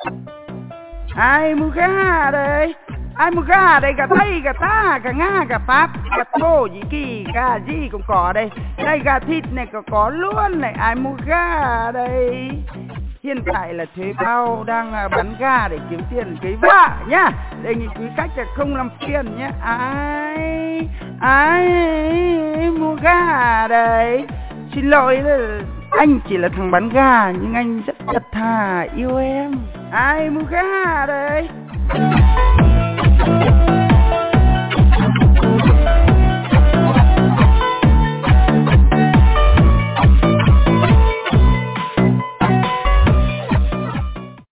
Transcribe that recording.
Ai mua gà đây? Ai mua gà đây? Gà Tây, gà ta, gà Nga, gà Pháp, gà Thổ Nhĩ Kỳ, gà gì cũng có đây. Đây gà thịt này có luôn này. Ai mua gà đây? Hiện tại là thuê bao đang bán gà để kiếm tiền cưới vợ nhá. Đề nghị quý khách là không làm phiền nhá. Ai mua gà đây? Xin lỗi là anh chỉ là thằng bán gà nhưng anh rất thật thà yêu em. Ai mua gà đây?